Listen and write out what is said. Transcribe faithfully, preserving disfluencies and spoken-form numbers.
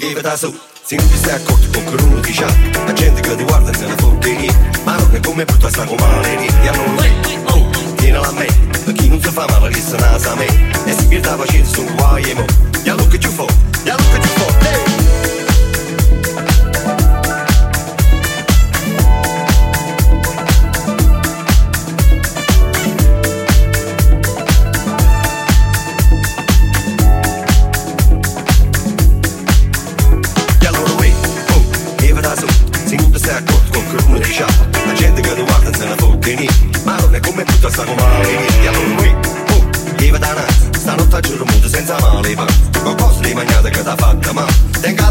lievita su. Se non ti stai accorto con quello uno ti c'ha, la gente che ti guarda se ne fotteria, ma non è come brutta sta come maleria. E allora oh, tienila a me, per chi non si fa male resta nasa a me, e si pierde la pazienza su un guai mo. Ya look at you for, ya look at you for, hey. La gente che ti guarda se ne fotte, ma non è come tutta sta come maleria. E allora qui, oh, lieva da naso, stanotte a giorno muto senza male, ma qualcosa di mangiata che t'ha fatta, ma tenga